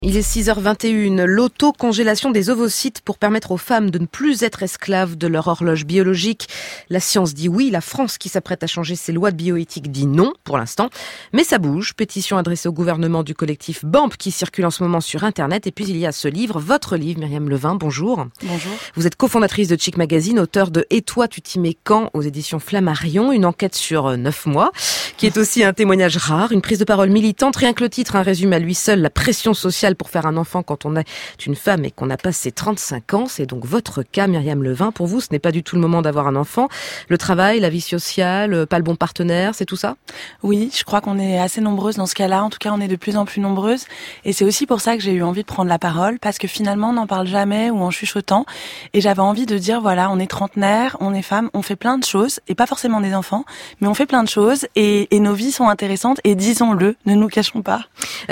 Il est 6h21, l'autocongélation des ovocytes pour permettre aux femmes de ne plus être esclaves de leur horloge biologique. La science dit oui, la France qui s'apprête à changer ses lois de bioéthique dit non pour l'instant. Mais ça bouge, pétition adressée au gouvernement du collectif BAMP qui circule en ce moment sur Internet. Et puis il y a ce livre, votre livre, Myriam Levin, bonjour. Bonjour. Vous êtes cofondatrice de Chic Magazine, auteur de Et toi tu t'y mets quand aux éditions Flammarion, une enquête sur 9 mois, qui est aussi un témoignage rare, une prise de parole militante. Rien que le titre résume à lui seul la pression sociale pour faire un enfant quand on est une femme et qu'on a passé 35 ans. C'est donc votre cas, Myriam Levin. Pour vous, ce n'est pas du tout le moment d'avoir un enfant. Le travail, la vie sociale, pas le bon partenaire, c'est tout ça ? Oui, je crois qu'on est assez nombreuses dans ce cas-là. En tout cas, on est de plus en plus nombreuses. Et c'est aussi pour ça que j'ai eu envie de prendre la parole, parce que finalement, on n'en parle jamais ou en chuchotant. Et j'avais envie de dire, voilà, on est trentenaire, on est femme, on fait plein de choses, et pas forcément des enfants, mais on fait plein de choses, et nos vies sont intéressantes, et disons-le, ne nous cachons pas.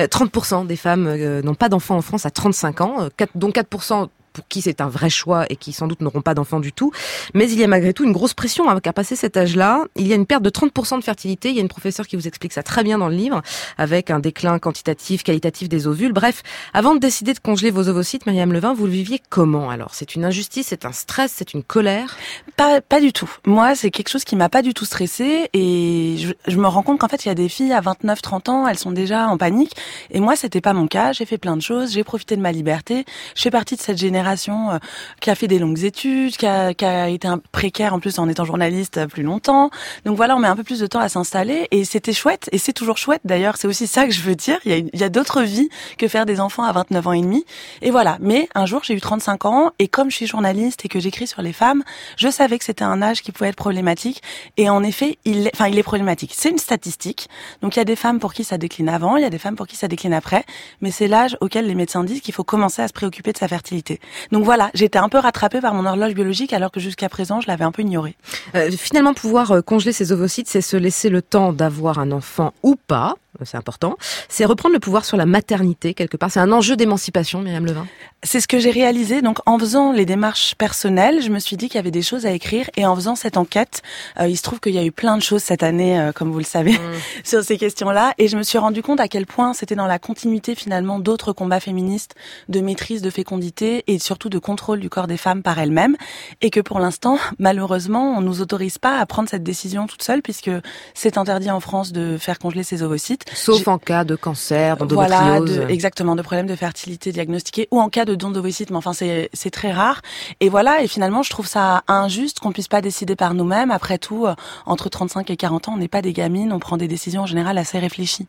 30% des femmes n'ont pas d'enfants en France à 35 ans, dont 4% pour qui c'est un vrai choix et qui sans doute n'auront pas d'enfants du tout. Mais il y a malgré tout une grosse pression qu'à passer cet âge-là. Il y a une perte de 30% de fertilité. Il y a une professeure qui vous explique ça très bien dans le livre, avec un déclin quantitatif, qualitatif des ovules. Bref, avant de décider de congeler vos ovocytes, Myriam Levin, vous le viviez comment alors ? C'est une injustice, c'est un stress, c'est une colère ? Pas du tout. Moi, c'est quelque chose qui m'a pas du tout stressée, et je me rends compte qu'en fait, il y a des filles à 29-30 ans, elles sont déjà en panique. Et moi, c'était pas mon cas. J'ai fait plein de choses, j'ai profité de ma liberté. Je fais partie de cette génération qui a fait des longues études, qui a été un précaire en plus en étant journaliste plus longtemps. Donc voilà, on met un peu plus de temps à s'installer, et c'était chouette, et c'est toujours chouette d'ailleurs. C'est aussi ça que je veux dire. Il y a d'autres vies que faire des enfants à 29 ans et demi. Et voilà. Mais un jour, j'ai eu 35 ans, et comme je suis journaliste et que j'écris sur les femmes, je savais que c'était un âge qui pouvait être problématique. Et en effet, il est problématique. C'est une statistique. Donc il y a des femmes pour qui ça décline avant, il y a des femmes pour qui ça décline après. Mais c'est l'âge auquel les médecins disent qu'il faut commencer à se préoccuper de sa fertilité. Donc voilà, j'étais un peu rattrapée par mon horloge biologique, alors que jusqu'à présent, je l'avais un peu ignorée. Finalement, pouvoir congeler ses ovocytes, c'est se laisser le temps d'avoir un enfant ou pas. C'est important. C'est reprendre le pouvoir sur la maternité, quelque part. C'est un enjeu d'émancipation, Myriam Levin. C'est ce que j'ai réalisé. Donc, en faisant les démarches personnelles, je me suis dit qu'il y avait des choses à écrire. Et en faisant cette enquête, il se trouve qu'il y a eu plein de choses cette année, comme vous le savez, sur ces questions-là. Et je me suis rendu compte à quel point c'était dans la continuité, finalement, d'autres combats féministes de maîtrise de fécondité et surtout de contrôle du corps des femmes par elles-mêmes. Et que pour l'instant, malheureusement, on nous autorise pas à prendre cette décision toute seule, puisque c'est interdit en France de faire congeler ses ovocytes. Sauf en cas de cancer, d'endométriose. Voilà, exactement, de problèmes de fertilité diagnostiqués, ou en cas de don d'ovocytes, mais enfin c'est très rare. Et voilà, et finalement je trouve ça injuste qu'on puisse pas décider par nous-mêmes. Après tout, entre 35 et 40 ans, on n'est pas des gamines, on prend des décisions en général assez réfléchies.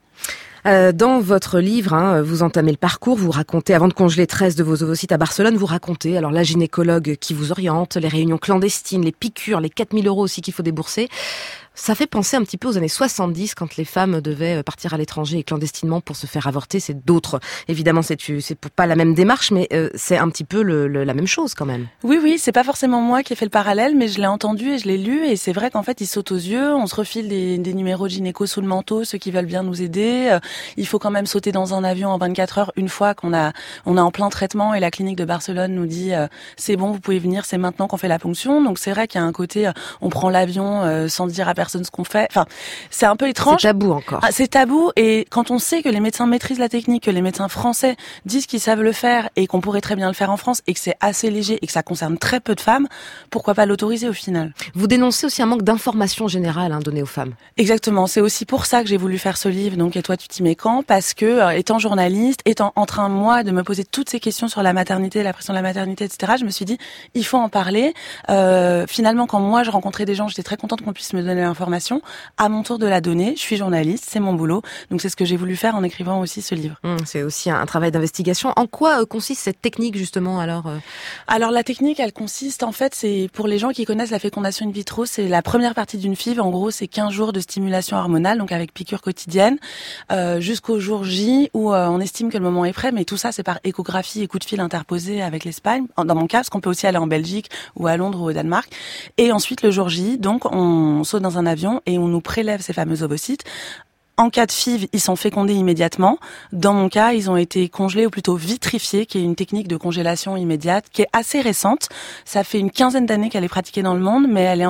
Dans votre livre, vous entamez le parcours, vous racontez, avant de congeler 13 de vos ovocytes à Barcelone, vous racontez alors la gynécologue qui vous oriente, les réunions clandestines, les piqûres, les 4 000 € aussi qu'il faut débourser. Ça fait penser un petit peu aux années 70, quand les femmes devaient partir à l'étranger et clandestinement pour se faire avorter. C'est d'autres. Évidemment, c'est pas la même démarche, mais c'est un petit peu la même chose quand même. Oui, c'est pas forcément moi qui ai fait le parallèle, mais je l'ai entendu et je l'ai lu, et c'est vrai qu'en fait, ils sautent aux yeux. On se refile des numéros de gynéco sous le manteau, ceux qui veulent bien nous aider. Il faut quand même sauter dans un avion en 24 heures une fois qu'on est en plein traitement, et la clinique de Barcelone nous dit c'est bon, vous pouvez venir, c'est maintenant qu'on fait la ponction. Donc c'est vrai qu'il y a un côté on prend l'avion sans dire à personne ce qu'on fait. Enfin, c'est un peu étrange. C'est tabou encore. C'est tabou, et quand on sait que les médecins maîtrisent la technique, que les médecins français disent qu'ils savent le faire et qu'on pourrait très bien le faire en France, et que c'est assez léger et que ça concerne très peu de femmes, pourquoi pas l'autoriser au final ? Vous dénoncez aussi un manque d'information générale donnée aux femmes. Exactement, c'est aussi pour ça que j'ai voulu faire ce livre, donc Et toi tu t'y mets quand ? Parce que étant journaliste, étant en train moi de me poser toutes ces questions sur la maternité, la pression de la maternité, etc., je me suis dit il faut en parler. Finalement, quand moi je rencontrais des gens, j'étais très contente qu'on puisse me donner l'information. À mon tour de la donner, je suis journaliste, c'est mon boulot. Donc c'est ce que j'ai voulu faire en écrivant aussi ce livre. C'est aussi un travail d'investigation. En quoi consiste cette technique justement alors Alors la technique, elle consiste en fait, c'est pour les gens qui connaissent la fécondation in vitro, c'est la première partie d'une FIV. En gros, c'est 15 jours de stimulation hormonale, donc avec piqûre quotidienne, jusqu'au jour J où on estime que le moment est prêt. Mais tout ça, c'est par échographie et coup de fil interposé avec l'Espagne. Dans mon cas, parce qu'on peut aussi aller en Belgique ou à Londres ou au Danemark. Et ensuite le jour J, donc on saute dans un avion et on nous prélève ces fameux ovocytes. En cas de FIV, ils sont fécondés immédiatement. Dans mon cas, ils ont été congelés ou plutôt vitrifiés, qui est une technique de congélation immédiate qui est assez récente. Ça fait une 15aine d'années qu'elle est pratiquée dans le monde, mais elle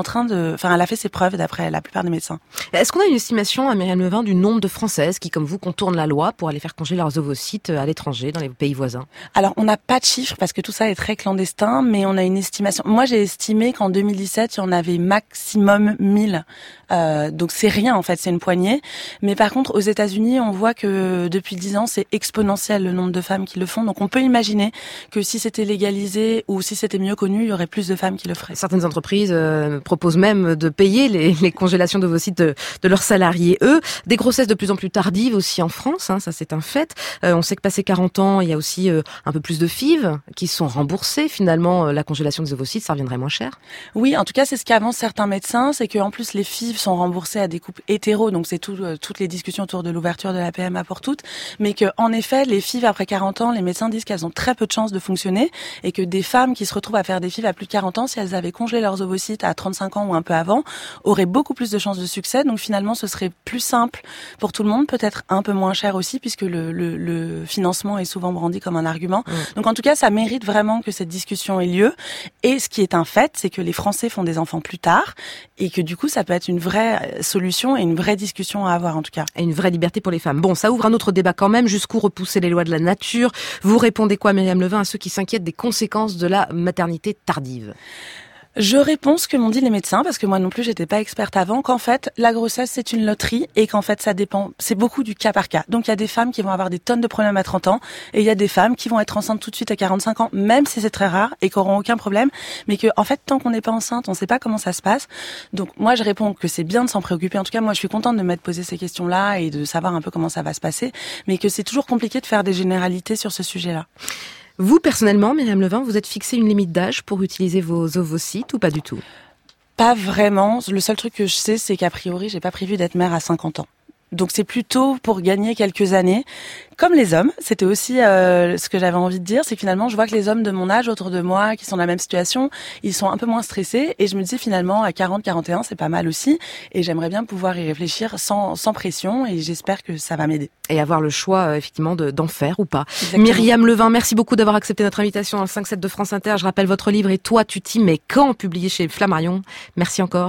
a fait ses preuves d'après la plupart des médecins. Est-ce qu'on a une estimation, à Myriam Levin, du nombre de Françaises qui, comme vous, contournent la loi pour aller faire congeler leurs ovocytes à l'étranger, dans les pays voisins? Alors, on n'a pas de chiffres parce que tout ça est très clandestin, mais on a une estimation. Moi, j'ai estimé qu'en 2017, il y en avait maximum 1000. Donc c'est rien en fait, c'est une poignée. Mais par contre, aux États-Unis, on voit que depuis 10 ans, c'est exponentiel le nombre de femmes qui le font. Donc on peut imaginer que si c'était légalisé ou si c'était mieux connu, il y aurait plus de femmes qui le feraient. Certaines entreprises proposent même de payer les congélations d'ovocytes de leurs salariés. Eux, des grossesses de plus en plus tardives aussi en France, ça c'est un fait. On sait que passé 40 ans, il y a aussi un peu plus de FIV qui sont remboursées. Finalement, la congélation des ovocytes, ça reviendrait moins cher. Oui, en tout cas, c'est ce qu'avancent certains médecins, c'est qu'en plus les FIV sont remboursés à des couples hétéros, donc c'est toutes les discussions autour de l'ouverture de la PMA pour toutes, mais que en effet, les FIV après 40 ans, les médecins disent qu'elles ont très peu de chances de fonctionner et que des femmes qui se retrouvent à faire des FIV à plus de 40 ans, si elles avaient congelé leurs ovocytes à 35 ans ou un peu avant, auraient beaucoup plus de chances de succès. Donc finalement, ce serait plus simple pour tout le monde, peut-être un peu moins cher aussi, puisque le financement est souvent brandi comme un argument. Donc en tout cas, ça mérite vraiment que cette discussion ait lieu. Et ce qui est un fait, c'est que les Français font des enfants plus tard et que du coup, ça peut être une vraie solution et une vraie discussion à avoir en tout cas. Et une vraie liberté pour les femmes. Bon, ça ouvre un autre débat quand même. Jusqu'où repousser les lois de la nature? Vous répondez quoi, Myriam Levin, à ceux qui s'inquiètent des conséquences de la maternité tardive? Je réponds ce que m'ont dit les médecins, parce que moi non plus j'étais pas experte avant, qu'en fait la grossesse c'est une loterie et qu'en fait ça dépend, c'est beaucoup du cas par cas. Donc il y a des femmes qui vont avoir des tonnes de problèmes à 30 ans et il y a des femmes qui vont être enceintes tout de suite à 45 ans, même si c'est très rare et qui auront aucun problème, mais que en fait tant qu'on n'est pas enceinte, on sait pas comment ça se passe. Donc moi je réponds que c'est bien de s'en préoccuper. En tout cas moi je suis contente de m'être posé ces questions-là et de savoir un peu comment ça va se passer, mais que c'est toujours compliqué de faire des généralités sur ce sujet-là. Vous, personnellement, Myriam Levin, vous êtes fixé une limite d'âge pour utiliser vos ovocytes ou pas du tout? Pas vraiment. Le seul truc que je sais, c'est qu'a priori, j'ai pas prévu d'être mère à 50 ans. Donc c'est plutôt pour gagner quelques années. Comme les hommes, c'était aussi ce que j'avais envie de dire, c'est que finalement je vois que les hommes de mon âge autour de moi, qui sont dans la même situation, ils sont un peu moins stressés et je me dis finalement à 40, 41, c'est pas mal aussi et j'aimerais bien pouvoir y réfléchir sans pression et j'espère que ça va m'aider. Et avoir le choix effectivement d'en faire ou pas. Exactement. Myriam Levin, merci beaucoup d'avoir accepté notre invitation dans le 5-7 de France Inter. Je rappelle votre livre Et toi tu t'y mets quand, publié chez Flammarion. Merci encore.